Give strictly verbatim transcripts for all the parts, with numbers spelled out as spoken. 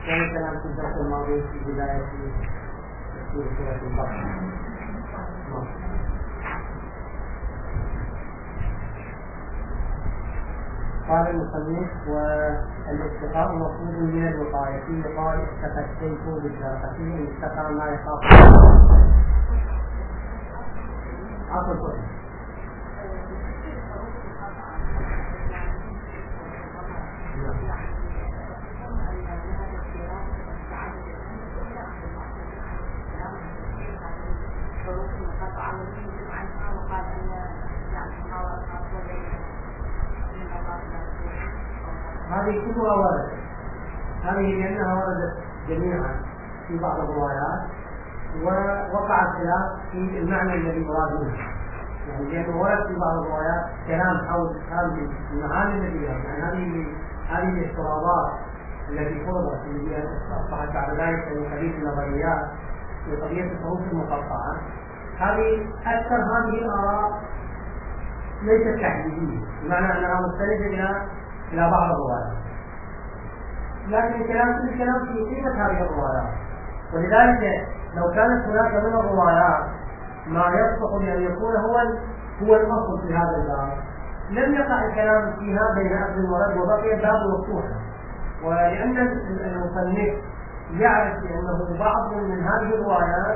كان كلام في الدرس الماضي في بداية سورة البقرة. قال المصنف: والاتقاء مطلوب من الوقاية. في قال اتقى السيف بالجرح، فيه اتقى ما يخاف. عفوا هذه كلها وردت، هذه لأنها وردت جميعا في بعض الروايات، ووقع الخلاف في المعنى الذي مراد منه، يعني لأنه ورد في بعض الروايات كلام حول هذه المعاني التي يعني هذه هذه الافتراضات التي فرضت اللي هي أصبحت بعد ذلك من قبيل النظريات في قضية الحروف المقطعة. هذه أكثر هذه الآراء ليست تحديدية، بمعنى أنها مستندة إلى إلى بعض الروايات، لكن الكلام كل الكلام في قيمة هذه الروايات. ولذلك لو كانت هناك من الروايات ما يصلح لأن يكون هو هو الأصل في هذا الباب، لم يقع الكلام فيها بين أخذ ورد، وبقي الباب مفتوحا. ولأن المصنف يعرف أنه بعض من هذه الروايات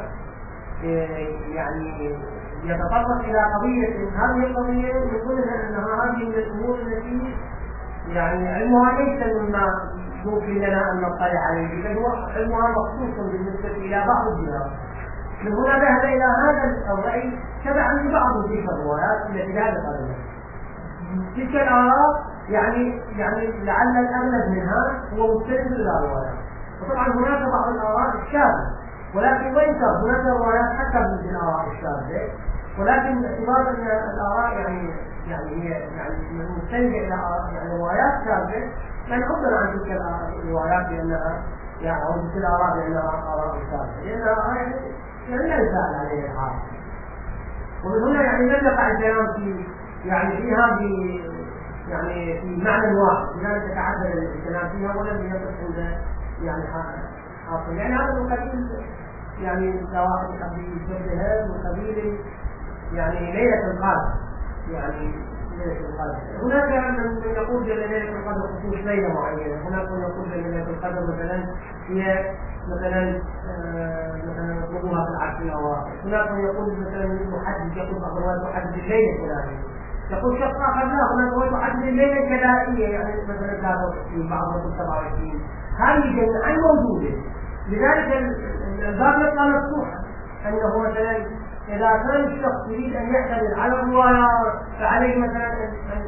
يعني يتطرق إلى قضية، هذه القضية يقول أنها هذه من الأمور التي يعني علمها ليس مما يمكن لنا أن نطلع عليه، بل هو علمها مخصوص بالنسبة إلى بعض الجهات. من هنا ذهب إلى هذا الرأي تبعا لبعض تلك الروايات التي لا دخل لها. تلك الآراء يعني يعني لعل الأغلب منها هو مستند إلى الروايات، وطبعا هناك بعض الآراء الشاذة، ولكن وإن كان هناك روايات حتى من الآراء الشاذة، ولكن باعتبار أن الآراء يعني يعني هي يعني مستندة إلى يعني روايات شاذة، يعني عبر عن تلك الروايات بأنها يعني أو تلك الآراء بأنها آراء شاذة، لأنها يعني يعني لا يسأل عليها الحال. ومن هنا يعني لم يقع الكلام في يعني في هذه يعني في معنى واحد، لذلك تعدد الكلام فيها ولم يقف عند يعني حاصل. يعني هذا من قبيل يعني سواء من قبيل الجبهة من قبيل يعني ليلة القدر، يعني ليلة القدر. هناك من يقول بأن ليلة القدر خصوص ليلة معينة، هناك من يقول بأن ليلة القدر مثلا هي مثلا آه مثلا يطلبوها في العشر الأواخر، هناك من يقول مثلا محدد يقول بعض الروايات محدد الليلة الفلانية، يقول شخص آخر لا هناك رواية محدد الليلة الجلائية يعني مثلا ثلاثة وعشرين بعض يقول سبعة وعشرين، هذه جميعا موجودة. لذلك الباب يبقى مفتوحا، أنه مثلا إذا كان الشخص يريد أن يعتمد على الروايات فعليه مثلا أن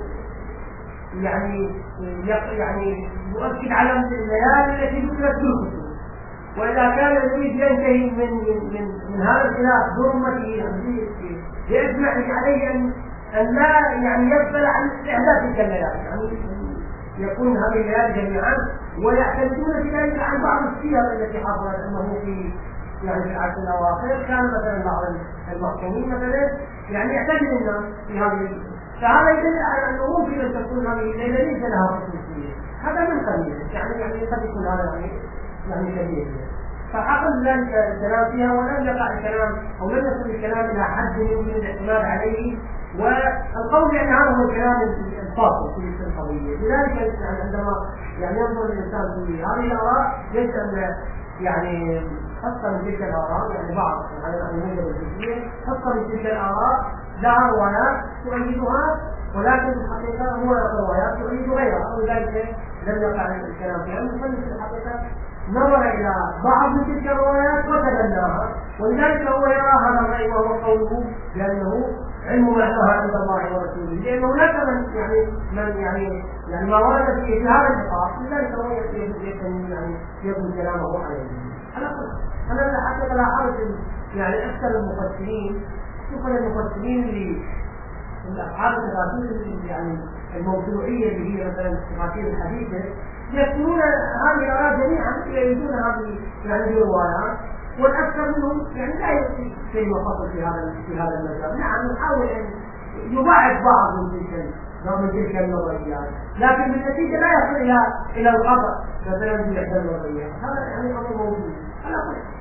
يعني يعني يؤكد على الليالي التي ذكرت في الكتب، وإذا كان يريد ينتهي من من من, من هذا الخلاف ظلمته يجمع عليه أن أن لا يعني يغفل عن إحداث تلك الليالي، يعني يكون هذه الليالي جميعا، ويعتمدون في ذلك عن بعض السير التي حصلت أنه في يعني في العشر الأواخر كان مثلا بعض المحكومين مثلا يعني يعتمد الناس في هذه، فهذا يدل على أنه ممكن أن تكون هذه الليلة ليس لها خصوصية، هذا من قبيله يعني يعني قد يكون هذا يعني يعني كبير. فحصل ذلك الكلام فيها ولم يقع الكلام أو لم يصل الكلام إلى حد يمكن الاعتماد عليه، والقول يعني هذا هو الكلام الفاصل في القضية. لذلك يعني عندما يعني ينظر الإنسان في هذه الآراء يجد أن يعني خاصة من تلك الآراء يعني بعض على الموجب الجزئية خاصة من تلك الآراء لها روايات تؤيدها، ولكن في الحقيقة هو روايات تؤيد غيرها، ولذلك لم يقع الكلام فيها. المصنف في الحقيقة نظر إلى بعض من تلك الروايات وتبناها، ولذلك هو يرى هذا الرأي وهو قوله بأنه علم معناها عند الله ورسوله، لأن هناك من يعني من يعني يعني ما ورد في هذا النقاط، لذلك هو يعني يبني كلامه عليه. أنا أنا حتى لاحظت يعني أكثر المفسرين، شوف المفسرين اللي الأفعال التفاسير يعني الموضوعية اللي هي مثلا التفاسير الحديثة يكتبون هذه الآراء جميعا يريدون هذه يعني الروايات، والأكثر منهم يعني لا يؤتي شيء وفصل في هذا في هذا المجال. نعم نحاول أن يبعد بعض من تلك من تلك النظريات، لكن بالنتيجة لا يصل إلى إلى الخطأ مثلا بإحدى الوضعيات، هذا يعني أمر موجود على كل حال.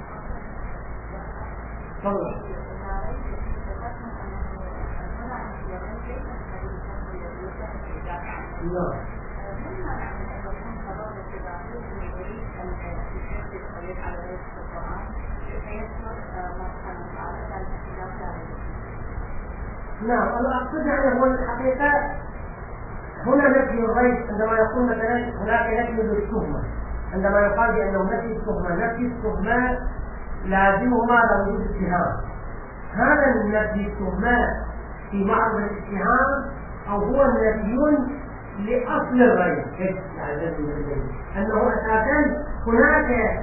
تفضل. نعم. نعم، أنا أقصد يعني هو الحقيقة هنا نفي الريب عندما يقول مثلا هناك نفي للتهمة، عندما يقال بأنه نفي التهمة، نفي التهمة لازمهما لوجود اتهام. هذا النفي التهمة في معرض الاتهام أو هو نفي لأصل الريب، أنه أساسا هناك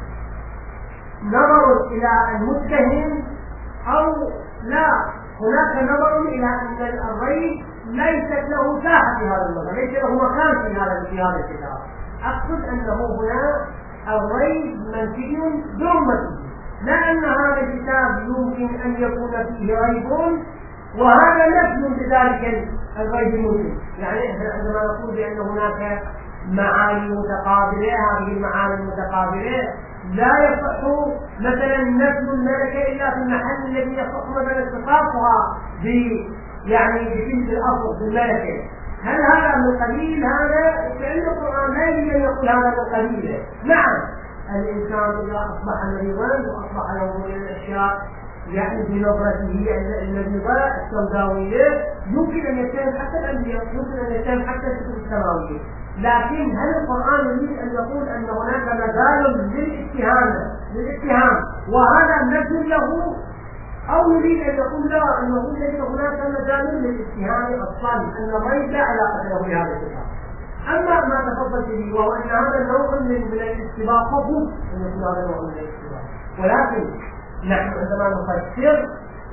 نظر إلى المتهم أو لا، هناك نظر إلى أن الريب ليست له ساحة في هذا النظر، ليس له مكان في هذا في هذا الكتاب. أقصد أنه هنا الريب منفي برمته، لا أن هذا الكتاب يمكن أن يكون فيه ريب وهذا نفي لذلك الريب ممكن. يعني عندما نقول بأن هناك معاني متقابلة، هذه المعاني المتقابلة لا يصح مثلا نفي الملكة إلا في المحل الذي يصح مثلا اتصافها ب يعني بتلك الأصل في الملكة. هل هذا من قليل؟ هذا فإن القرآن لا يجب أن يقول هذا من قليل. نعم، الإنسان إذا أصبح مريضا وأصبح له من الأشياء يعني بنظرته المريضة السوداوية يمكن أن يتهم حتى الأنبياء، يمكن أن يتهم حتى الكتب السماوية. لكن هل القرآن يريد أن يقول أن هناك مجال للاتهام للاتهام وهذا نفي له، أو يريد أن يقول لا أنه ليس هناك مجال للاتهام أصلا، أن الريب لا علاقة له بهذا الكتاب؟ أما ما تفضلت به وهو أن هذا نوع من من الاستباق، مفروض أن يكون هذا نوع من الاستباق، ولكن نحن عندما نفسر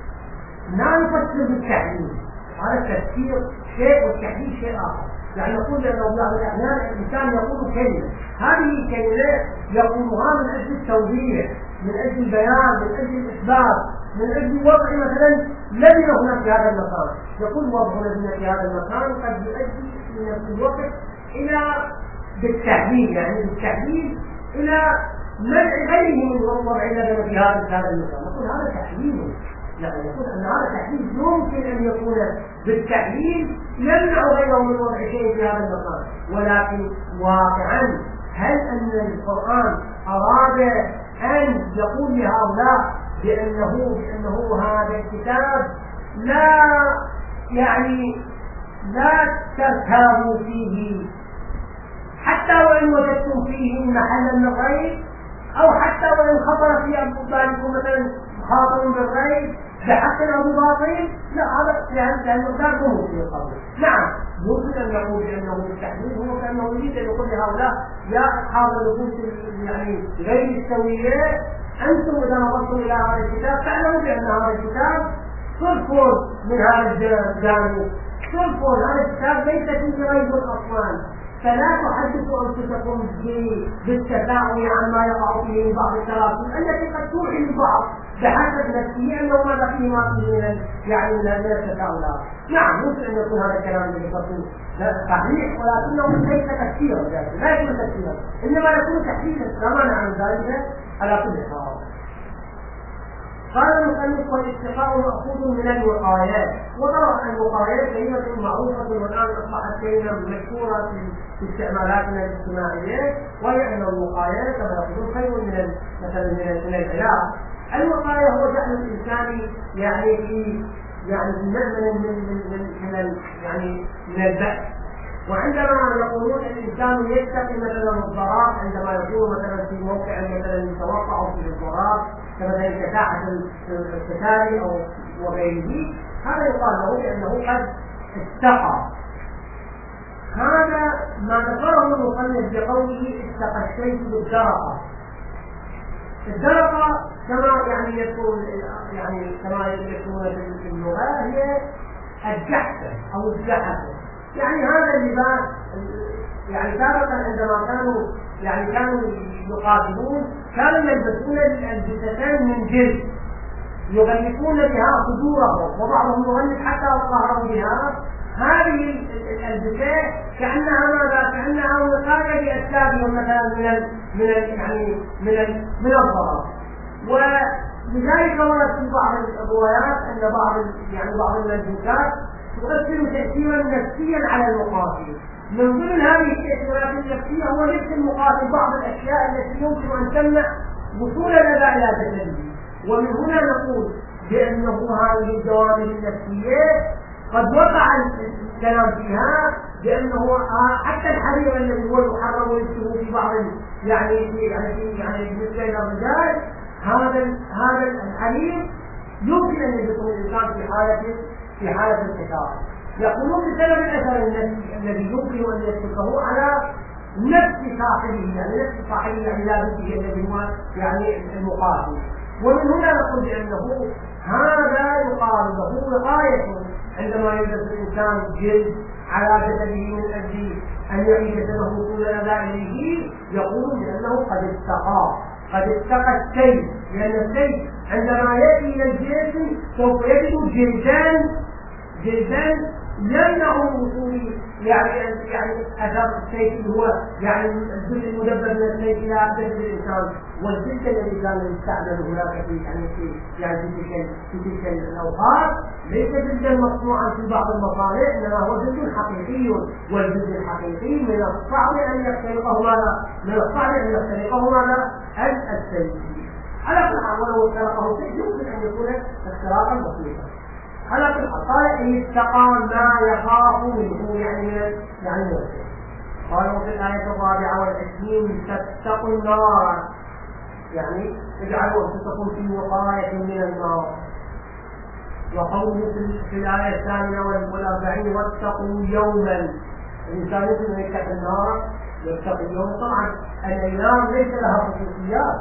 لا نفسر بالتحليل، هذا التفسير شيء والتحليل شيء آخر. يعني نقول لأنه بعض الأحيان الإنسان يقول كلمة، هذه الكلمة يقولها من أجل التوضيح، من أجل البيان، من أجل الإثبات، من أجل وضع مثلا لدينا هنا في هذا المكان، يقول وضع لدينا في هذا المكان قد يؤدي في نفس الوقت إلى بالتحليل، يعني بالتحليل إلى منع غيره من وضع لدينا في هذا المكان. نقول هذا تحليل، يعني يقول أن هذا تحليل يمكن أن يكون بالتحليل يمنع غيره من وضع شيء في هذا المكان، ولكن واقعا هل أن القرآن أراد أن يقول لهؤلاء بأنه بأنه هذا الكتاب لا يعني لا ترتابوا فيه حتى وإن وجدتم فيه محلا للريب، أو حتى وإن خطر في أنفسكم مثلا خاطر بالريب بحق أو بباطل؟ لا، هذا لأن المقدار مو في القبول. نعم، يمكن أن نقول بأنه بالتحديد هو كأنه يريد أن يقول لهؤلاء يا أصحاب النفوس يعني غير السوية، أنتم إذا نظرتم إلى هذا الكتاب تعلموا بأن هذا الكتاب صرف من هذا الجانب، صرف هذا الكتاب ليس فيه ريب أصلا، فلا تحدثوا أنفسكم بالتفاعل عما يقع فيه بعض التراكم التي قد توحي البعض بحسب نفسه أنه ما فيه ما فيه من يعني من التفاعلات. نعم، ممكن أن يكون هذا الكلام بصفة صحيح، ولكنه ليس تفسيرا، لا يكون تفسيرا، إنما يكون تحديدا لا مانع عن ذلك على كل حال. قال المصنف والاستقاء مأخوذ من الوقايات، وطبعا الوقايات كلمة معروفة والآن أصبحت كلمة مشهورة في استعمالاتنا الاجتماعية، وهي أن الوقايات كما يقولون خير من مثلا من العلاج. الوقاية هو جعل الإنسان يعني في يعني في مأمن من من من من يعني من البأس. وعندما يقولون الإنسان يتقي مثلا الضرر عندما يكون مثلا في موقع مثلا يتوقع في الضرر كمثلا كساحة القتال أو وغيره، هذا يقال له بأنه قد اتقى. هذا ما ذكره المصنف بقوله اتقى الشيء بالدرقة. الدرقة كما يعني يكون يعني كما يكون في اللغة هي الجحفة أو الجحفة، يعني هذا اللباس يعني سابقا عندما كانوا يعني كانوا يقاتلون كانوا يلبسون الجثتين من جلد يغلفون بها صدورهم، وبعضهم يغلف حتى ظهرهم بها هذه الألبسة كأنها ماذا؟ كأنها وقاية لأسبابهم مثلا من ال من ال يعني من ال من الضرر. ولذلك ورد في بعض الروايات أن بعض يعني بعض الملبوسات تؤثر تأثيرا نفسيا على المقاتل. من ضمن هذه التأثيرات النفسية هو لبس المقاتل بعض الأشياء التي يمكن أن تمنع وصول الأذى إلى جسده. ومن هنا نقول بأنه هذه الجوانب النفسية قد وقع الكلام فيها، بأنه حتى الحرير الذي هو يحرم لبسه في بعض يعني يعني يعني بالنسبة إلى الرجال، هذا هذا الحرير يمكن أن يلبسه الإنسان في حالة في حالة القتال. يقولون بسبب الأثر النفسي الذي يمكن أن يتركه على نفس صاحبه، يعني نفس صاحبه يعني لابسه الذي هو يعني المقاتل. ومن هنا نقول بأنه هذا يقال له وقاية عندما يلبس الإنسان جلد على جسده من أجل أن يعيد جسده طول الأذى إليه، يقول بأنه قد اتقى قد اتقى السيف، لأن السيف عندما يأتي إلى الجسم سوف يجد جلدان جلدان يمنع وصول يعني يعني اثر السيف اللي هو يعني الجزء المدبر من السيف الى جسد الانسان. والجلد الذي كان يستعمل هناك في يعني في يعني في تلك في تلك الاوقات ليس جلدا مصنوعا في بعض المصانع، انما هو جلد حقيقي، والجلد الحقيقي من الصعب ان يختلقه ماذا؟ من الصعب ان يختلقه ماذا؟ السيف. على كل حال ولو اختلقه السيف يمكن ان يكون اختراقا بسيطا. على كل حال قال إن اتقى ما يخاف منه يعني يعني نفسه. قالوا في الآية الرابعة والعشرين تتقوا النار، يعني اجعلوا أنفسكم في وقاية من النار. وقوله في الآية الثانية والأربعين واتقوا يوما، الإنسان يمكن أن يتقي النار يتقي اليوم. طبعا الأيام ليس لها خصوصيات،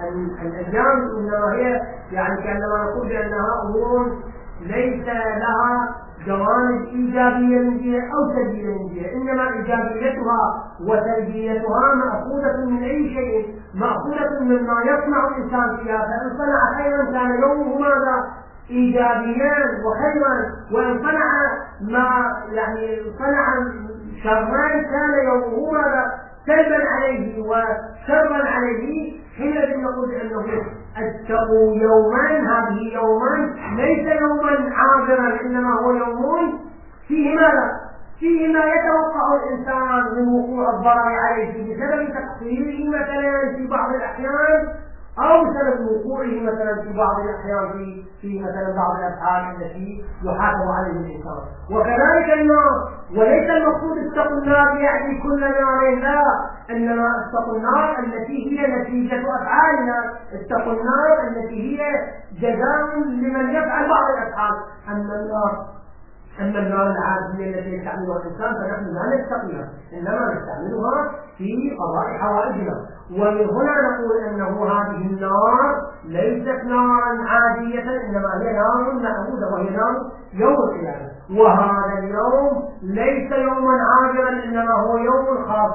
الأيام إنما هي يعني كأنما نقول بأنها أمور ليس لها جوانب إيجابية من جهة أو سلبية من جهة، إنما إيجابيتها وسلبيتها مأخوذة من أي شيء، مأخوذة مما يصنع الإنسان فيها. فإن صنع خيرا كان يومه ماذا؟ إيجابيا وخيرا، وإن صنع ما يعني صنع شرا كان يومه ماذا؟ سلبا عليه وشرا عليه. حينئذ نقول بأنه اتقوا يوما، هذه يوما ليس يوما عابرا، انما هو يوم فيه ماذا؟ فيه ما يتوقع الانسان من وقوع الضرر عليه بسبب تقصيره مثلا في بعض الاحيان، او بسبب وقوعه مثلا في بعض الاحيان في في مثلا بعض الافعال التي يحاسب عليه الانسان. وكذلك النار، وليس المقصود اتقوا النار يعني كل نار، لا، انما اتقوا النار التي هي نتيجه افعالنا، اتقوا النار التي هي جزاء لمن يفعل بعض الافعال. اما النار أما النار العادية التي يستعملها الإنسان فنحن لا نستقيها، إنما نستعملها في قضاء حوائجنا. ومن هنا نقول أنه هذه النار ليست نارا عادية، إنما هي نار معبودة، وهي نار يوم القيامة. وهذا اليوم ليس يوما عابرا، إنما هو يوم خاص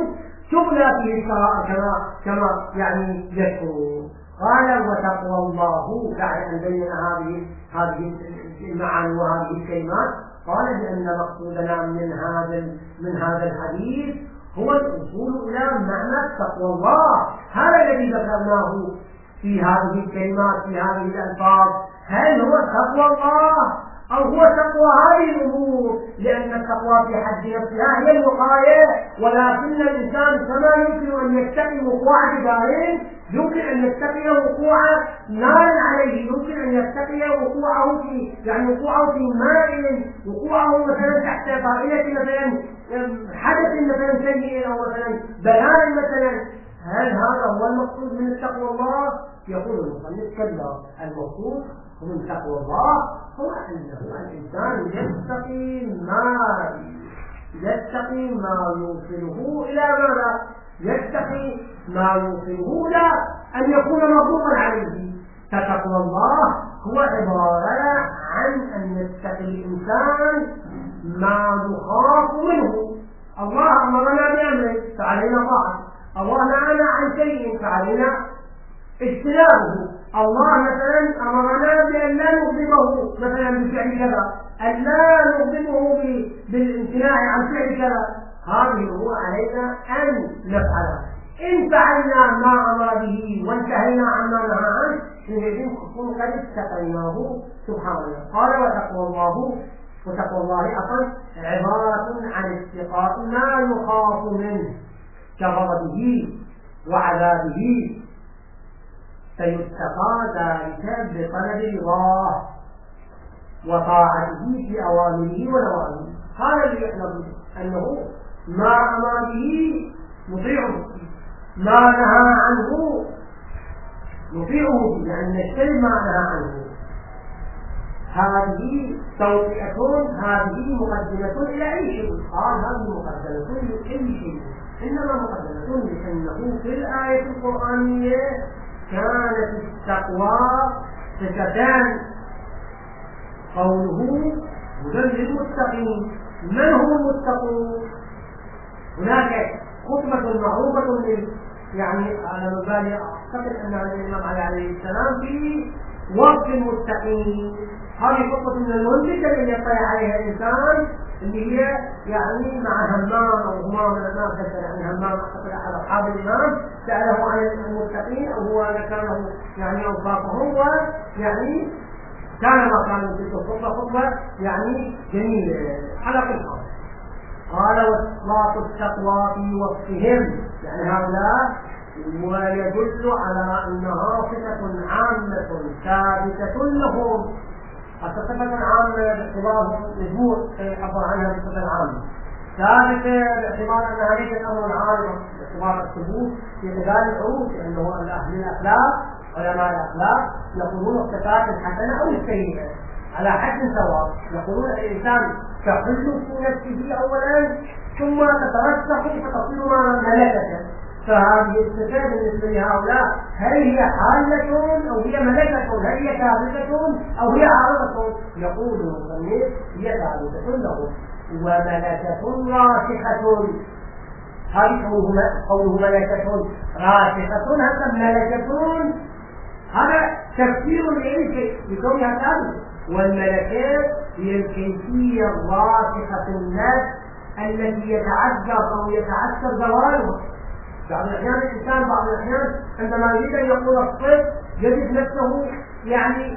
تبنى فيه الشرائع كما كما يعني يذكرون. قال وتقوى الله، بعد أن بين هذه هذه المعاني وهذه الكلمات قال بأن مقصودنا من هذا من هذا الحديث هو الوصول إلى معنى تقوى الله. هذا الذي ذكرناه في هذه الكلمات في هذه الألفاظ، هل هو تقوى الله أو هو تقوى هذه الأمور؟ لأن التقوى في حد نفسها هي الوقاية، ولكن الإنسان كما يمكن أن يتقي وقوع جدار يمكن أن يتقي وقوع نار عليه، يمكن أن يتقي وقوعه في يعني وقوعه في ماء، وقوعه مثلا تحت طائلة مثلا حدث مثلا سيء أو مثلا بلاء مثلا. هل هذا هو المقصود من التقوى الله؟ يقول المصنف كلا، المقصود من تقوى الله هو أنه الإنسان يتقي ما يتقي ما يوصله إلى ماذا؟ يتقي ما يوصله إلى أن يكون مغضوبا عليه. فتقوى الله هو عبارة عن أن يتقي الإنسان ما يخاف منه. الله أمرنا بأمر فعلينا طاعته، الله نهانا عن شيء فعلينا اجتنابه، الله مثلا أمرنا بأن لا نغضبه مثلا بفعل كذا أن لا نغضبه بالامتناع عن فعل كذا، هذه الأمور علينا أن نفعلها. إن فعلنا ما أمر به وانتهينا عما نهى عنه حينئذ نكون قد اتقيناه سبحانه. قال وتقوى الله، وتقوى الله أصلا عبارة عن اتقاء ما يخاف منه كغضبه وعذابه، فيتقى ذلك بطلب رضاه وطاعته في أوامره ونواهيه. هذا اللي يعلم أنه ما أمر به نطيعه، ما نهى عنه نطيعه، يعني نجتنب ما نهى عنه. هذه توطئة، هذه مقدمة إلى أي شيء. قال هذه مقدمة لأي شيء، إنما مقدمة لأنه في الآية القرآنية كانت التقوى صفتان. قوله هدى للمتقين، من هم المتقون؟ هناك خطبة معروفة من يعني على مبالي أعتقد أن الإمام علي عليه السلام في وصف المتقين. هذه خطبة من المنتجة اللي يطلع عليها الإنسان، اللي هي يعني مع همام أو همام من الناس، يعني همام أعتقد أحد أصحاب الإمام سأله عن المتقين أو هو ذكر له يعني أوصافهم، ويعني كان ما كان في الخطبة خطبة يعني جميلة على كل حال. قال وإطلاق التقوى في وصفهم، يعني هؤلاء ويدل على أنها صفة عامة ثابتة لهم. الصفة العامة باعتبار الوجود يعبر عنها بصفة عامة ثابتة باعتبار أنها ليست الأمر العام، باعتبار الثبوت في خلال العروض، لأنه أهل الأخلاق علماء الأخلاق يقولون الصفات الحسنة أو السيئة على حد سواء. يقولون الإنسان تحل في نفسه أولا ثم تترسخ فتصير ملكة. فهذه الصفات بالنسبة لهؤلاء هل هي حالة أو هي ملكة؟ هل هي ثابتة أو هي عارضة؟ يقول المصنف هي ثابتة لهم وملكة راسخة. هذه قوله ملكة راسخة، هذا ملكة، هذا تفسير لأي شيء لكونها ثابتة. والملكات هي الكيفية الراسخة في النفس التي يتعذر أو يتعثر زوالها. بعض الأحيان الإنسان بعض الأحيان عندما يريد أن يقول الصدق يجد نفسه يعني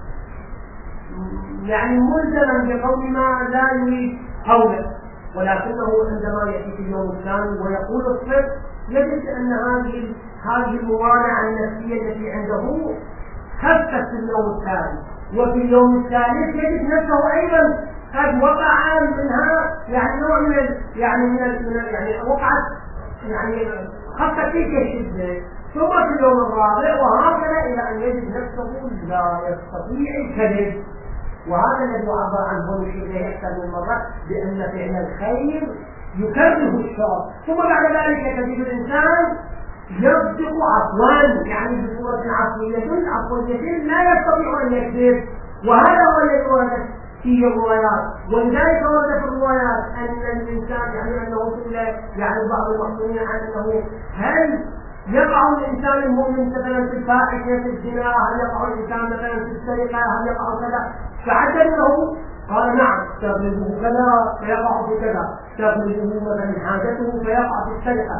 يعني ملزما بقول ما لا يريد قوله، ولكنه عندما يأتي في اليوم الثاني ويقول الصدق يجد أن هذه هذه الموانع النفسية التي عنده خفت في اليوم الثاني، وفي اليوم الثالث يجد نفسه أيضا قد وقع منها يعني نوع من يعني من يعني وقعت يعني خفت تلك الشدة، ثم في اليوم الرابع وهكذا إلى أن يجد نفسه لا يستطيع الكذب. وهذا الذي عبر عنه الشيخ أكثر من مرة بأن فعل الخير يكره الشر، ثم بعد ذلك تجد الإنسان يصدق عفوا يعني بصورة عفوية عفوية لا يستطيع أن يكذب. وهذا هو الذي ورد في الروايات، ولذلك ورد في الروايات أن الإنسان يعني أنه يعني بعض المحصورين عن أنه هل يقع الإنسان المؤمن مثلا في الفاحشة في الزنا، هل يقع الإنسان مثلا في السرقة، هل يقع كذا، فعدل له قال نعم تغلبه كذا فيقع في كذا، تغلبه مثلا حاجته فيقع في السرقة.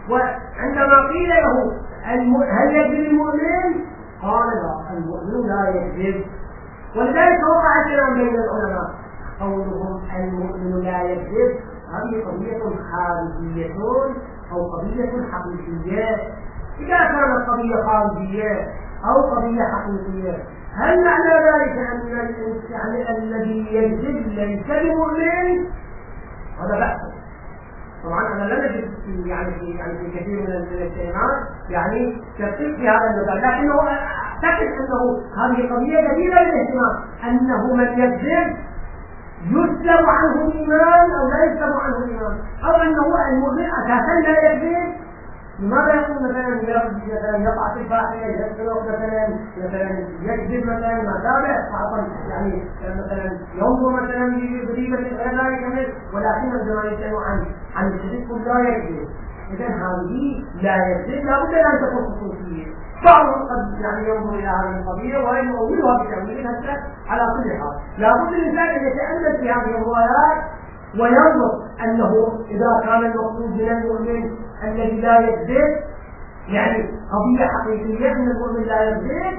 وعندما قيل له هل يكذب المؤمن قال لا، المؤمن لا يكذب. ولذلك وقع كلام بين العلماء قولهم المؤمن لا يكذب هذه قضية خارجية أو قضية حقيقية. إذا كانت قضية خارجية أو قضية حقيقية هل معنى ذلك أن يعني الذي يكذب ليس بمؤمن؟ هذا بحث. طبعا أنا لا نجد في يعني في يعني في كثير من الكلمات يعني تفصيل في هذا المثال، لكنه أعتقد أنه هذه قضية جديدة للاهتمام، أنه من يكذب يسلب عنه الإيمان أو لا يسلب عنه الإيمان، أو أنه المؤمن أساسا لا يكذب. لماذا يقول مثلا مثلا يقع في الفاحشة يسرق مثلا مثلا يكذب مثلا ما تابع يعني مثلا ينظر مثلا بغيبة غير ذلك، ولكن عندما يسأل عن عن الشرك لا يكذب. إذا هذه لا يجب لابد أن تكون خصوصية. بعضهم قد يعني ينظر إلى هذه القضية ويؤولها بتأويل هذا على كل حال. لابد الإنسان أن يتأمل في هذه الروايات وينظر أنه إذا كان المقصود من المؤمن الذي لا يكذب يعني قضية حقيقية أن المؤمن لا يكذب،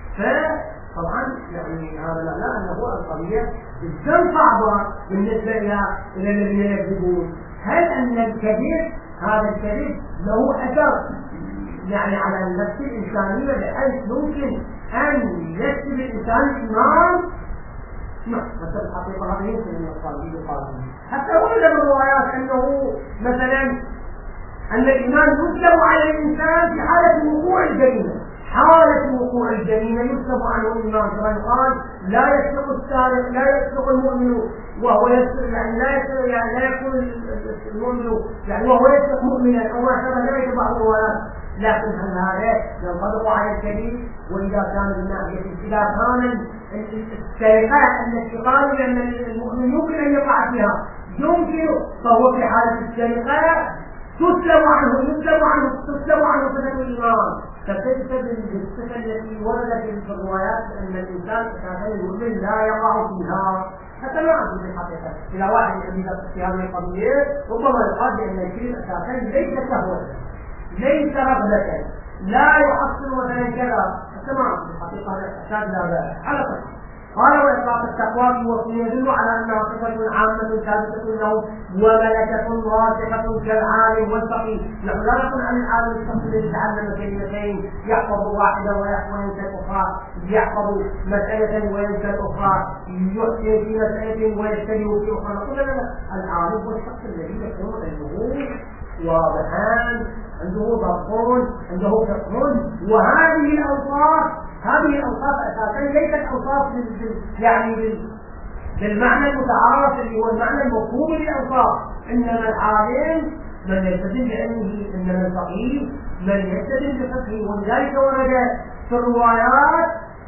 فطبعا يعني هذا لا أنه القضية جدا صعبة بالنسبة إلى إلى الذين يكذبون. هل أن الكذب هذا الكذب له أثر يعني على النفس الإنسانية بحيث يمكن أن يكتب الإنسان الإيمان؟ نعم، مثل الحقيقة هذا يمكن أن يقال به قادم. حتى ورد بالروايات أنه مثلا أن الإيمان يسلب على الإنسان في حالة وقوع الجريمة، حالة وقوع الجريمة يسلب عنه الإيمان، كما يقال لا يسلق السارق لا يسلق المؤمن وهو يسلق يعني لا يسلق يعني لا يكون المؤمن يعني وهو يسلق مؤمنا أو ما شابه ذلك بعض الروايات. لكن هل هذا ينطبق على الكبير؟ وإذا كان من ناحية إذا كان السرقة التي قالوا أن المؤمن يمكن أن يقع فيها يمكن، فهو في حالة السرقة تسلب عنه يسلب عنه تسلب عنه صفة الإيمان. فكيف بالصفة التي وردت في الروايات أن الإنسان كان المؤمن لا يقع فيها؟ حتى ما أقول بالحقيقة إلى واحد يحدث في هذه القضية ربما يقال بأن الشيء أساسا ليس شهوة ليس رغبة لا يحصل مثلا كذا، حتى ما أقول بالحقيقة أساس لا على طول. قال وإطلاق التقوى وصية يدل على أنها صفة عامة ثابتة له وملكة راسخة كالعالم والفقيه. نحن لا نقول عن العالم الشخص الذي يتعلم كلمتين يحفظ واحدة وينسى الأخرى، يحفظ مسألة وينسى الأخرى، يحسن في مسألة ويجتنب في أخرى. نقول لا، العالم هو الشخص الذي يكون عنده واضحان، عنده ضبط، عنده فقه. وهذه الأوصاف هذه الأوصاف أساسا ليست أوصاف يعني بالمعنى المتعارف اللي هو المعنى المفهوم للأوصاف، إنما العالم من يستدل بعلمه، إنما الفقيه من يستدل بفقهه. ولذلك ورد في الروايات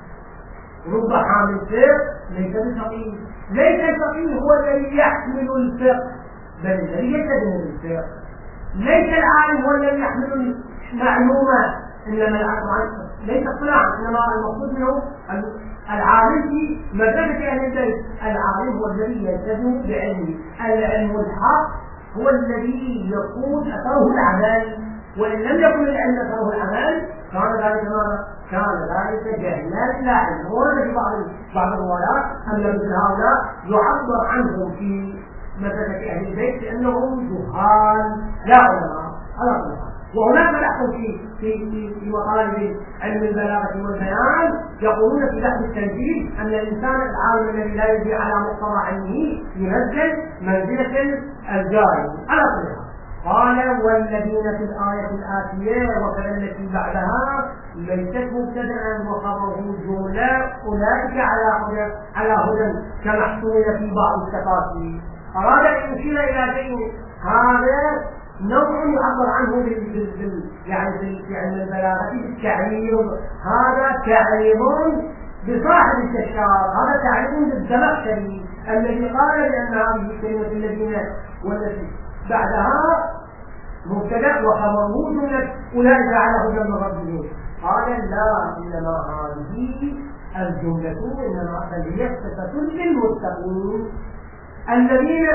رب حامل فقه ليس بالفقيه، ليس الفقيه هو الذي يحمل الفقه بل الذي يستدل بالفقه، ليس العالم هو الذي يحمل المعلومة، إنما العالم ليس اقتناع، إنما المقصود منه العالم في مدرسة أهل البيت. العالم هو الذي يلتزم بعلمه، العلم الحق هو الذي يكون أثره العمل، وإن لم يكن العلم أثره العمل كان ذلك ماذا؟ كان ذلك جهلا لا علم. ورد في بعض بعض الروايات أن مثل هؤلاء يعبر عنهم في مدرسة أهل البيت بأنهم جهال لا علماء على كل حال. وهناك بحث في في في في مطالب علم البلاغة والبيان يقولون في بحث التنزيل أن الإنسان العالم الذي لا يجري على مقتضى علمه ينزل منزلة الجاهل على كل حال. قال والذين في الآية الآتية وكذا التي بعدها ليست مبتدأ وخبره جملة أولئك على هدى على هدى كما احتمل في بعض التفاسير. أراد أن يشير إلى شيء هذا نوع يعبر عنه بال بال يعني في علم البلاغة بالتعليم. هذا تعليم بصاحب التشار، هذا تعليم بالزمخشري الذي قال بأن هذه كلمة الذين والتي بعدها مبتدأ وخبره جملة أولئك على هدى من ربهم. قال لا، إنما هذه الجملة إنما هي صفة للمتقين الذين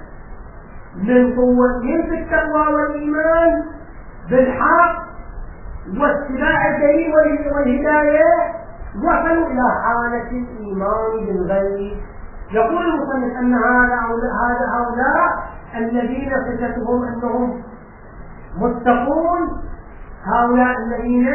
من قوتهم في التقوى والإيمان بالحق واتباع الدليل والهداية وصلوا إلى حالة الإيمان بالغيب. يقول المصنف أن هذا هؤلاء الذين صفتهم أنهم متقون، هؤلاء الذين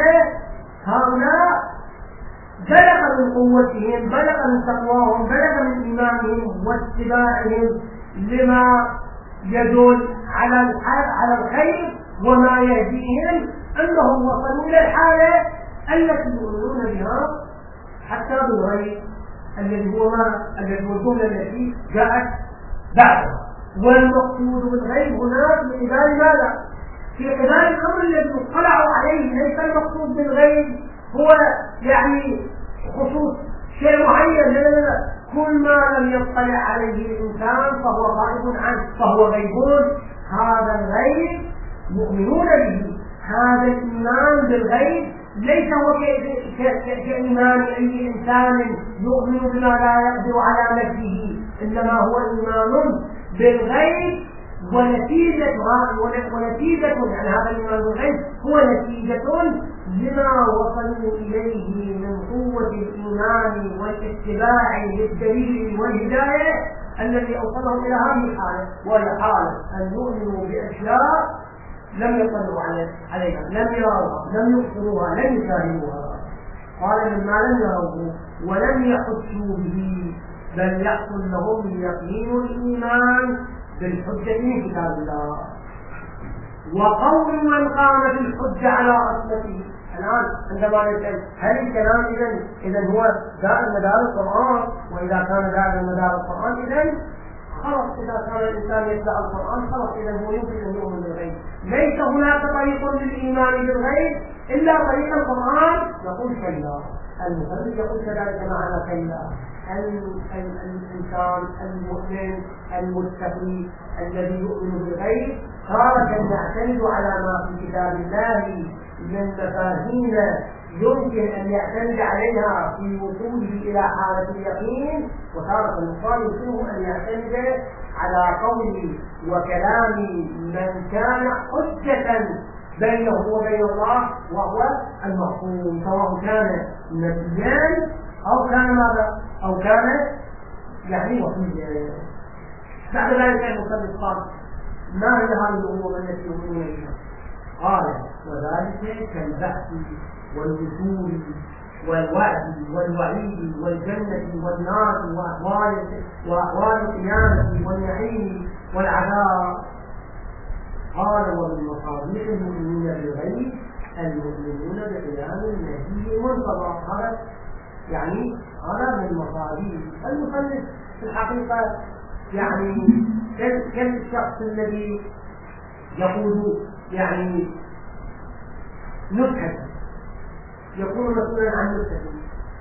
هؤلاء بلغ من قوتهم، بلغ من تقواهم، بلغ من إيمانهم واتباعهم لما يدل على على الخير وما يهديهم، أنهم وصلوا إلى الحالة التي يؤمنون بها حتى بالغيب الذي هو ما الذي هو الجملة التي جاءت بعدها. والمقصود بالغيب هنا في قبال ماذا؟ في قبال الأمر الذي اطلعوا عليه. ليس المقصود بالغيب هو يعني خصوص شيء معين، لا لا لا، كل ما لم يطلع عليه الإنسان فهو غائب عنه، فهو غيبون. هذا الغيب يؤمنون به. هذا الإيمان بالغيب ليس هو كإيمان أي إنسان يؤمن بما لا يقدر على نفسه، إنما هو إيمان بالغيب ونتيجة ونتيجة يعني هذا الإيمان بالغيب هو نتيجة لما وصلوا إليه من قوة الإيمان والاتباع للدليل والهداية الذي أوصلهم إلى هذه الحالة، وهي حالة أن يؤمنوا بأشياء لم يطلعوا عليها، لم يروها، لم يبصروها، لم يشاهدوها. قال مما لم يروه ولم يحسوا به، بل يحصل لهم يقين الإيمان بالحجة من كتاب الله وقول من قام بالحجة على أصله. الآن عندما نسأل هل الكلام إذن إذن هو دائر مدار القرآن؟ وإذا كان دائر مدار القرآن إذن خلاص، إذا كان الإنسان يتبع القرآن خلاص إذن هو يمكن أن يؤمن بالغيب. ليس هناك طريق للإيمان بالغيب إلا طريق القرآن. نقول كلا، المفرد يقول كذلك معنا كلا. الإنسان المؤمن المتقي الذي يؤمن بالغيب تارة يعتمد على ما في كتاب الله من مفاهيم يمكن أن يعتمد عليها في وصوله إلى حالة اليقين، وتارة الإنسان يمكنه أن يعتمد على قول وكلام من كان حجة بينه وبين الله وهو المحكوم، سواء كان نبيا أو كان ماذا؟ أو كان يعني وصيا. بعد ذلك المصنف قال ما هي هذه الأمور التي يؤمنون بها؟ قال وذلك كالبحث والوصول والوعد والوعيد والجنة والنار وأحوال وأحوال القيامة والنعيم والعذاب. قال ومن مصابيح المؤمنين بالغيب المؤمنون بقيام النبي المنتظر. هذا يعني هذا من مصابيح. المصنف في الحقيقة يعني كالشخص الذي يقول يعني نكهة، يكون مسؤولا عن نكهة،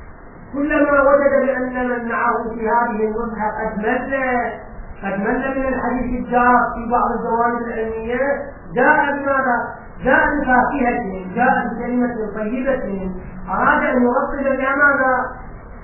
كلما وجد بأن من معه في هذه النكهة قد مل قد مل من الحديث الجاف في بعض الجوانب العلمية جاء بماذا؟ جاء بفاكهة، جاء بكلمة طيبة أراد أن يغطي بها ماذا؟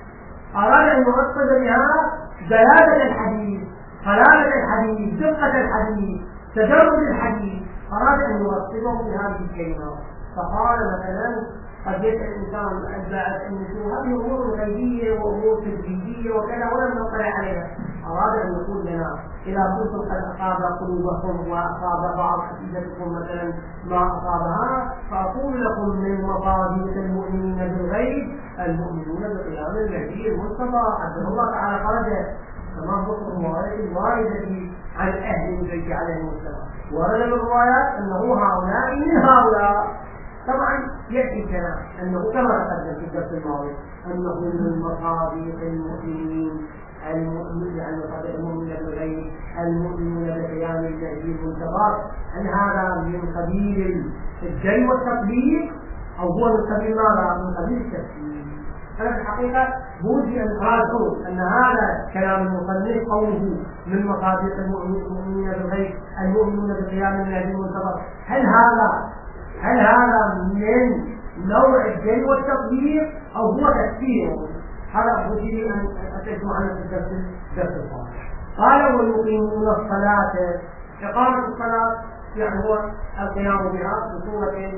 أراد أن يغطي بها دلالة الحديث، حلاوة الحديث، دقة الحديث، تجرد الحديث، أراد أن يغطيه بهذه الكلمات. فقال مثلا قد يسأل الإنسان بعد أن يشوف هذه أمور غيبية وأمور تجريبية وكذا ولم نطلع عليها. أراد أن يقول لنا إذا كنتم قد أصاب قلوبكم وأصاب بعض حديثكم مثلا ما أصابها، فأقول لكم من مصابيح المؤمنين بالغيب المؤمنون بقيام النبي المصطفى عبد الله تعالى خرج، كما هو في الروايات الواردة عن أهل البيت عليهم السلام. ورد الروايات أنه هؤلاء من هؤلاء. طبعا يأتي الكلام أنه كما تقدم في الدرس الماضي أنه من مصابيح المؤمنين المؤمنين يعني مصابيح المؤمنين بالغيب المؤمنون بقيام النبي المنتظر. هل هذا من قبيل الجل والتطبيق أو هو من قبيل ماذا؟ من قبيل التفسير. أنا في الحقيقة بودي أن أقول أن هذا كلام المصنف قوله من مصابيح المؤمنين بالغيب المؤمنون بقيام النبي المنتظر، هل هذا هل هذا من نوع الجل والتطبيق أو هو تفسير؟ هذا بودي أن أتكلم عنه في الدرس الصالح. قال ويقيمون الصلاة. إقامة الصلاة يعني هو القيام بها بصورة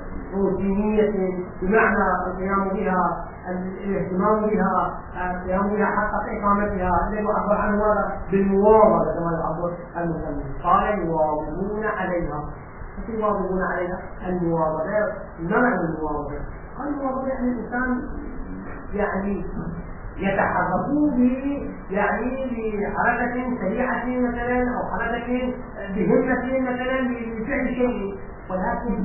روتينية، بمعنى القيام بها الاهتمام بها القيام بها حتى إقامتها الذي يعبر عنه هذا بالمواظبة كما يعبر المصنف. قال يواظبون عليها. كيف يواظبون عليها؟ المواظبة ما معنى المواظبة؟ قال المواظبة يعني الإنسان يعني يتحركون به يعني بحركة سريعة مثلا أو حركة بهمة مثلا لفعل شيء، ولكن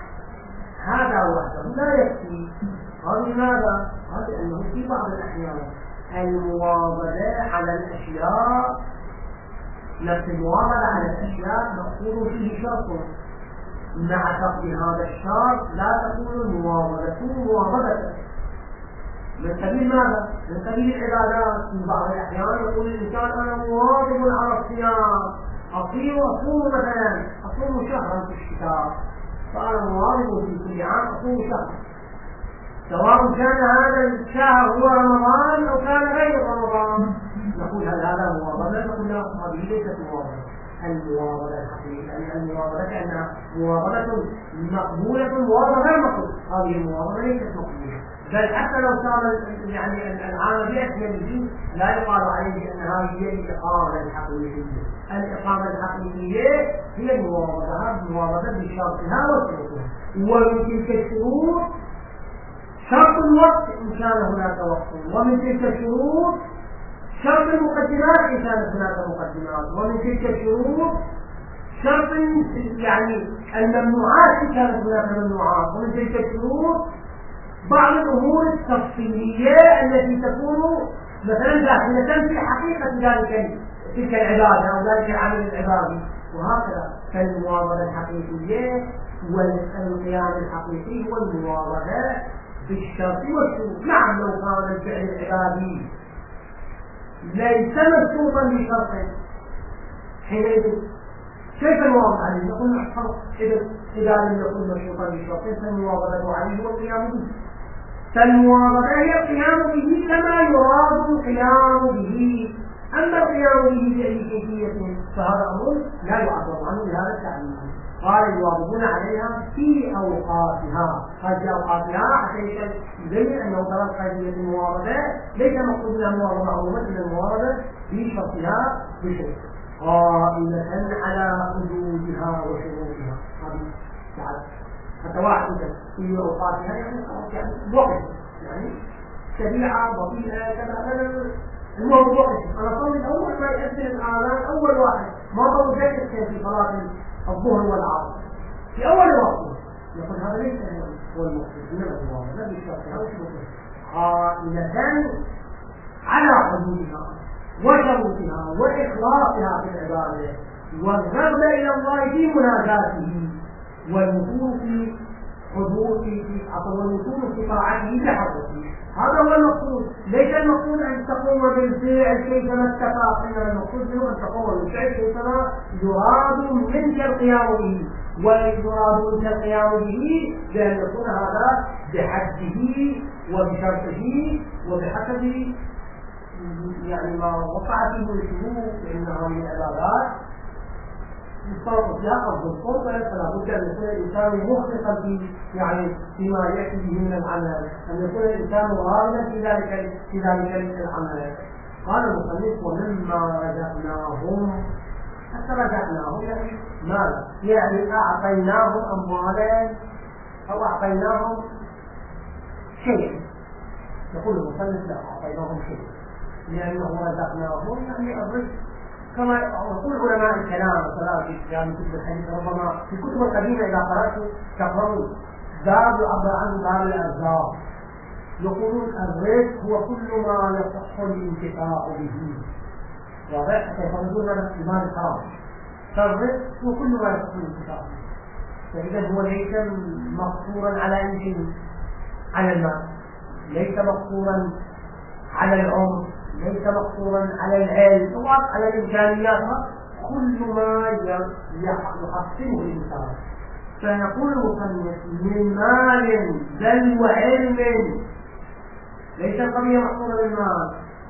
هذا وحده لا يكفي. هذا لماذا؟ هذا أنه في بعض الأحيان المواظبة على الأشياء نفس المواظبة على الأشياء مقصود فيه شرط، مع فقد هذا الشرط لا تكون المواظبة مواظبة. من قبيل ماذا؟ من قبيل العبادات. في بعض الأحيان يقول الإنسان أنا مواظب على الصيام، أصير أصوم مثلا أصوم شهرا في الشتاء، فأنا مواظب في كل عام أصوم شهرا، سواء كان هذا الشهر هو رمضان أو كان غير رمضان، نقول هل هذا مواظبة؟ نقول لا، هذه ليست مواظبة. المواظبة الحقيقية المواظبة كأنها مواظبة مقبولة، مواظبة غير مقبولة، هذه المواظبة ليست مقبولة، بل حتى لو صار يعني العام بأكمله لا يقال عليه أن هذه هي الإقامة الحقيقية. الإقامة الحقيقية هي المواظبة، المواظبة بشرطها وشروطها، ومن تلك الشروط شرط الوقت إن كان هناك وقت، ومن تلك الشروط شرط المقدمات إن كانت هناك مقدمات، ومن تلك الشروط شرط يعني الممنوعات إن كانت هناك ممنوعات، ومن تلك الشروط بعض الأمور التفصيلية التي تكون مثلا داخلة في حقيقة ذلك تلك العبادة أو ذلك العمل العبادي، وهكذا. فالمواظبة الحقيقية والقيام الحقيقي هو المواظبة بالشرط والشروط. نعم، لو كان الفعل العبادي ليس مشروطا بشرط حينئذ كيف المواظبة عليه؟ نقول نحفظ إذا لم يكن مشروطا بشرط فالمواظبة عليه والقيام به. فالمواظبة هي القيام به كما يراد القيام به، أما القيام به بأي كيفية فهذا أمر لا يعبر عنه بهذا التعبير. قال الواظبون عليها في أوقاتها، هذه أوقاتها حتى يبين أنه ترى قضية المواظبة ليس مقصود لها مواظبة عموما، إلا المواظبة في شرطها بشروط، قائمة على حدودها وشروطها. هذه تعد حتى واحد في أوقاتها يعني وقت، يعني سريعة بطيئة كذا، المهم وقت. أنا صلي أول ما يأذن الآذان أول واحد، ما هو ذكر في صلاة الظهر والعصر في أول وقت، يقول هذا ليس هو المقصود، إنما المواظبة بشرطها وشروطها قائمة على حدودها وشروطها وإخلاصها في العبادة والرغبة إلى الله في مناجاته والوصول في حدود في والوصول في طاعته بحقه. هذا هو المقصود، ليس المقصود أن تقوم بالفعل كيفما اتفق، إنما المقصود منه أن تقوم بالفعل كيفما يراد منك القيام به، ويراد منك القيام به بأن يكون هذا بحده وبشرطه وبحسب يعني ما وقع فيه الشروط، فإنها من العبادات يشترط فيها قصد القرب، فلا بد أن يكون الإنسان مخلصا في يعني فيما يأتي به من العمل، أن يكون الإنسان راغبا في ذلك في ذلك العمل. قال المصنف ومما رزقناهم، حتى رزقناهم يعني ماذا؟ يعني أعطيناهم أموالا أو أعطيناهم شيء. يقول المصنف لا أعطيناهم شيء، لأنه رزقناهم يعني الرزق كما يقول علماء الكلام وصلاة الإسلام في كتب الحديث، ربما في كتب القديمة إذا قرأتوا تقرأوا باب يعبر عنه باب الأرزاق، يقولون الرزق هو كل ما يصح الانتفاع به، واضح؟ فيفرضون الإيمان الحرام، فالرزق هو كل ما يصح الانتفاع به، فإذا هو ليس مقصورا على أي شيء، على المال، ليس مقصورا على العمر، ليس مقصورا على العلم أو على الإمكانيات، كل ما يحصله الإنسان. فيقول المصنف من مال بل وعلم، ليس القضية محصورة بالمال،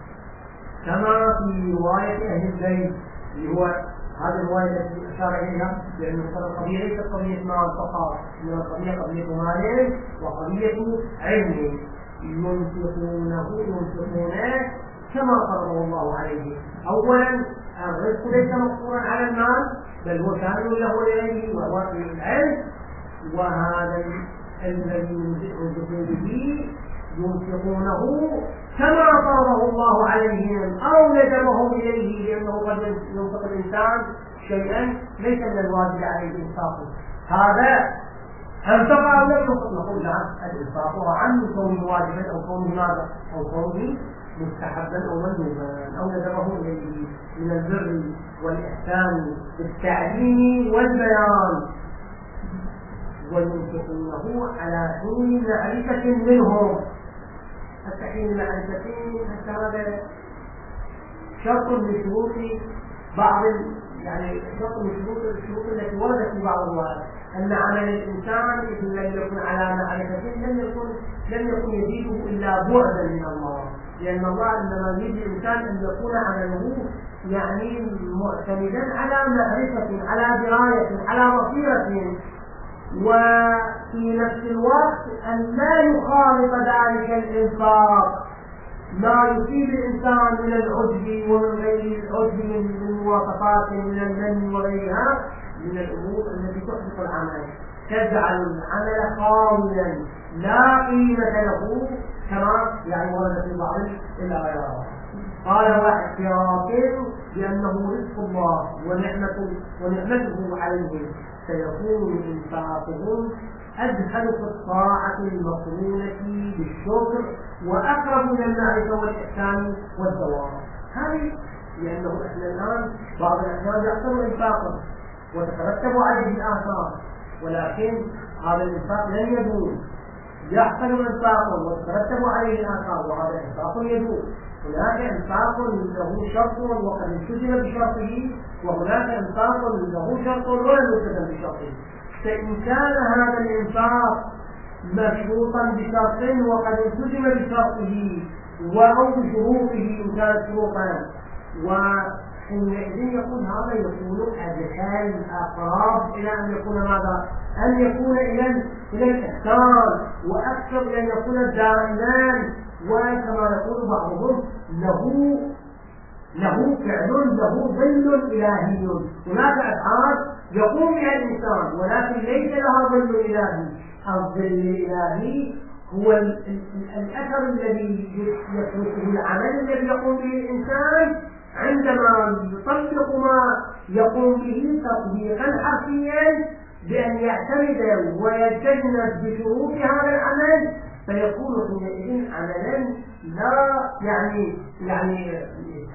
كما في رواية أهل البيت اللي هو هذه الرواية التي أشار إليها، لأن القضية ليست قضية مال فقط، إنما القضية قضية مال وقضية علم، ينفقونه ينفقونه كما فرضه الله عليه. أولا الرزق ليس مقصورا على المال، بل هو كامل له ولغيره وهو العلم، وهذا الذي ينفقون به ينفقونه كما فرضه الله عليهم أو ندبهم إليه، لأنه قد ينفق الإنسان شيئا ليس من الواجب عليه إنفاقه، هذا أنفق أو لم ينفق، نقول نعم الإنفاق هو عن كونه واجبا أو كونه ماذا أو كونه مستحبا أو مندوبا أو ندبه إليه من البر والإحسان بالتعليم والبيان، وينفقونه على حين معرفة منهم. حتى حين معرفتين حتى هذا شرط من شروط بعض يعني شرط من الشروط الشروط التي وردت في بعض الروايات أن عمل الإنسان إذا لم يكن على معرفة لم يكن لم يكن يزيده إلا بعدا من الله، لأن الله عندما يريد الإنسان أن يكون عمله يعني معتمدا على معرفة، على دراية، على بصيرة، وفي نفس الوقت أن لا يخالط ذلك الإنفاق ما يصيب الإنسان من العجب ومن غير العجب من مواصفات من المن وغيرها من الأمور التي تحدث العمل، تجعل العمل خاويا لا قيمة له كما يعني ورد في بعض الآيات. قال واعتراف بأنه رزق الله ونعمته ونعمته عليهم سيكون إنفاقهم أدخل في الطاعة المقرونة بالشكر وأقرب إلى المعرفة والإحسان والدوام. هذه لأنه إحنا الآن بعض الأحيان يحصل إنفاقا وتترتب عليه الآثار، ولكن هذا الإنفاق لن يدوم، يحصل إنفاقا وتترتب عليه الآثار وهذا إنفاق يدوم. هناك إنفاق له شرط وقد التزم بشرطه، وهناك إنفاق له شرط ولم يلتزم بشرطه. فإن كان هذا الإنفاق مشروطا بشرط وقد التزم بشرطه أو بشروطه إن كانت شروطا، وحينئذ يكون هذا يكون أدخال أقرب إلى أن يكون ماذا؟ أن يكون إلى إلى الإحسان وأكثر إلى أن يكون الدائمان، وكما يقول بعضهم له له فعل له ظل إلهي. هناك أفعال يقوم بها الإنسان ولكن ليس لها ظل إلهي. الظل الإلهي هو الأثر الذي يتركه العمل الذي يقوم به الإنسان عندما يطبق ما يقوم به تطبيقا حرفيا بأن يعتمد ويلتزم بشروط هذا العمل، فيكون حينئذ عملا لا يعني يعني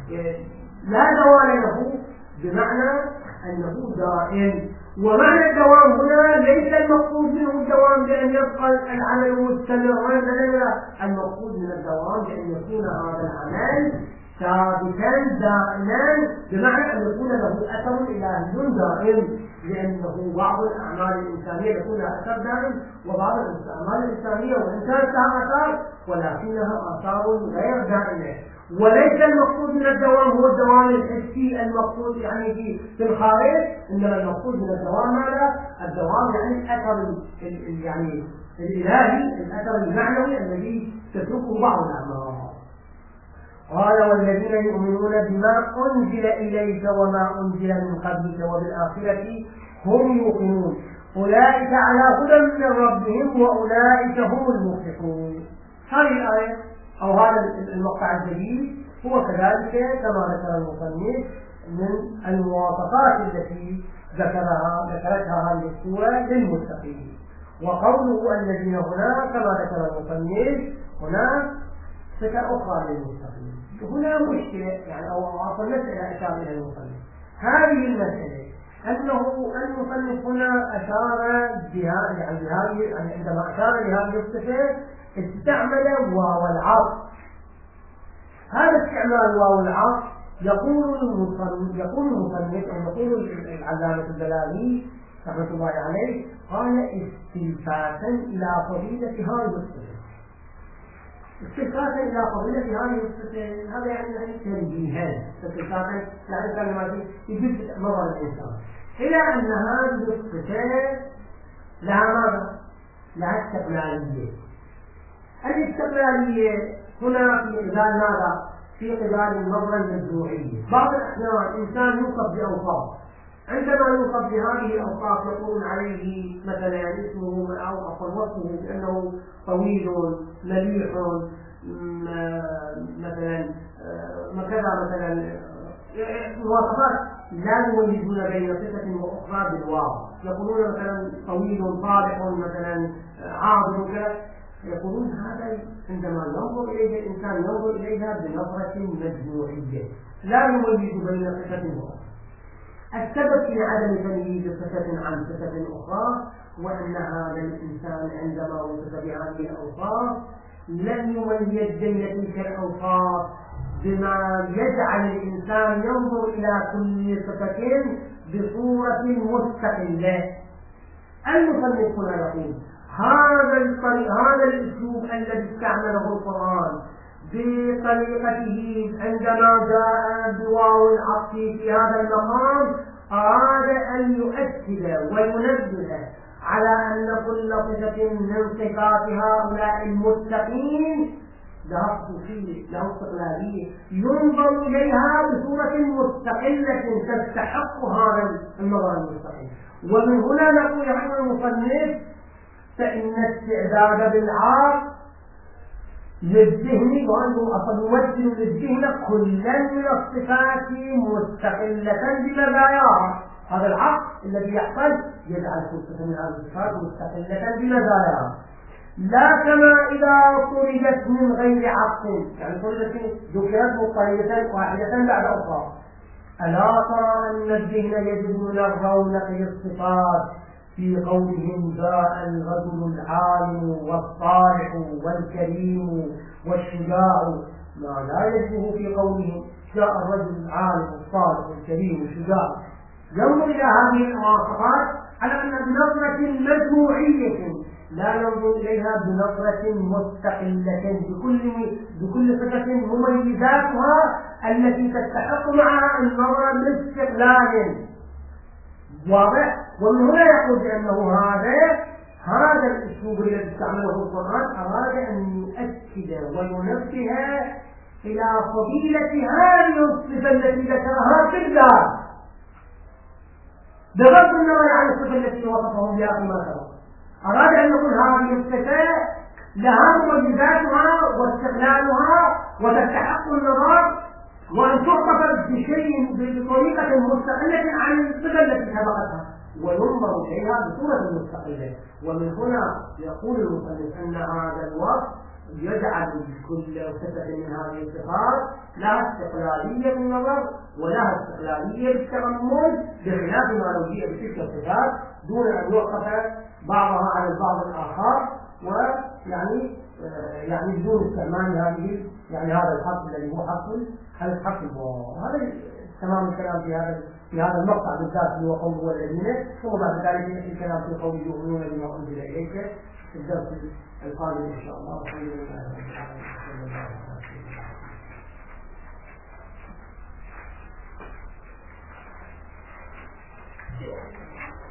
لا دوام له، بمعنى أنه دائم. ومعنى الدوام هنا ليس المقصود منه الدوام بأن يبقى العمل مستمرا، لا، المقصود من الدوام بأن يكون هذا العمل ثابتا دائما، بمعنى أن يكون له أثر إلهي دائم، لأنه بعض الأعمال الإنسانية يكون لها أثر دائم، وبعض الأعمال الإنسانية وإن كانت لها أثار ولكنها آثار غير دائمة. وليس المقصود من الدوام هو الدوام الحسي المقصود يعني في في الخارج، إنما المقصود من الدوام هذا الدوام يعني الأثر يعني الإلهي، الأثر المعنوي الذي تتركه بعض الأعمال. قال والذين يؤمنون بما أنزل إليك وما أنزل من قبلك وبالآخرة هم يوقنون أولئك على هدى من ربهم وأولئك هم المفلحون. هذه الآية أو هذا المقطع الجديد هو كذلك كما ذكر المصنف من المواصفات التي ذكرها ذكرتها هذه السورة للمتقين. وقوله الذين هنا كما ذكر المصنف هنا صفة أخرى للمتقين. هنا مشكلة يعني أو أصل مسألة أشار إلى المصنف. هذه المسألة أنه المصنف هنا أشار بها يعني هذه عندما أشار لهذه الصفة استعمل واو العطف. هذا استعمال واو العطف يقول المصنف يقول المصنف أو يقول العلامة الجلالي رحمة الله عليه قال استلفاتا إلى فضيلة هذه الصفة. استلفاتا إلى فضيلة هذه الصفة هذا يعني تنبيها. استلفاتا يعني كلمة يجب نظر الإنسان إلى أن هذه الصفة لها ماذا؟ لها استقلالية. الاستقلالية هنا في قبال ماذا؟ في قبال النظرة المجموعية. بعض الأحيان إنسان يوصف بأوصاف، عندما يوصف بهذه الأوصاف يقول عليه مثلا اسمه أو أصل وصفه بأنه طويل مليح مثلا كذا مثلا مواصفات لا يميزون بين صفة وأخرى بالواو. يقولون مثلا طويل صالح مثلا عاضل كذا، يقولون هذا عندما ينظر إليه الإنسان ينظر إليها بنظرة مجموعية لا يميز بين صفة وأخرى. السبب في عدم تمييز صفة عن صفة أخرى وأن هذا الإنسان عندما وصف بهذه الأوصاف لم يميز بين تلك الأوصاف بما يجعل الإنسان ينظر إلى كل صفة بصورة مستقلة. المصنف هنا يقول هذا الطريق هذا الأسلوب الذي استعمله القرآن بطريقته عندما جاء بواو العطف في هذا المقام أراد أن يؤكد وينبه على أن كل صفة من صفات هؤلاء المتقين لها خصوصية، لها استقلالية، ينظر إليها بصورة مستقلة تستحق هذا النظر المستقل. ومن هنا نقول يا المصنف فإن استعداد بالعار للذهن وأنه أصلا يمثل للذهن كلا من الصفات مستقلة بمزاياها. هذا العقل الذي يحصل يجعل كل صفة من هذه الصفات مستقلة بمزاياها، لا كما إذا طردت من غير عقل، يعني طردت ذكرت مضطردة واحدة بعد أخرى. ألا ترى أن الذهن يجد من الرونق للصفات في قولهم جاء الرجل العالم والصالح والكريم والشجاع، ما لا يجده في قولهم جاء الرجل العالم والصالح والكريم والشجاع. ينظر إلى هذه المواصفات على أن بنظرة مجموعية، لا ينظر إليها بنظرة مستقلة بكل بكل صفة مميزاتها التي تستحق معها النظر باستقلال واضح. ومن هنا يقول بأنه هذا هذا الأسلوب الذي استعمله القرآن أراد أن يؤكد وينبه إلى فضيلة هذه الصفة التي ذكرها في الذات بغض النظر عن الصفة التي وصفهم بها فيما سبق. أراد أن يقول هذه الصفة لها مميزاتها واستقلالها وتستحق النظر وأن تعتبر بشيء بطريقة مستقلة عن الصفة التي سبقتها وينظر إليها بصورة مستقلة. ومن هنا يقول المصنف أن هذا الوصف يجعل كل صفة من هذه الصفات لها استقلالية بالنظر ولها استقلالية بالتأمل، بخلاف ما لو جاء بتلك الصفات دون أن يوقف بعضها على البعض الآخر، ويعني يعني بدون استعمال هذه يعني هذا الحق الذي هو حق الحق وهذا تمام الكلام في هذا في هذا المقطع بالذات اللي هو قوله والذين، ثم بعد ذلك يأتي الكلام في قوله يؤمنون بما أنزل إليك في الدرس القادم إن شاء الله. والحمد لله رب العالمين.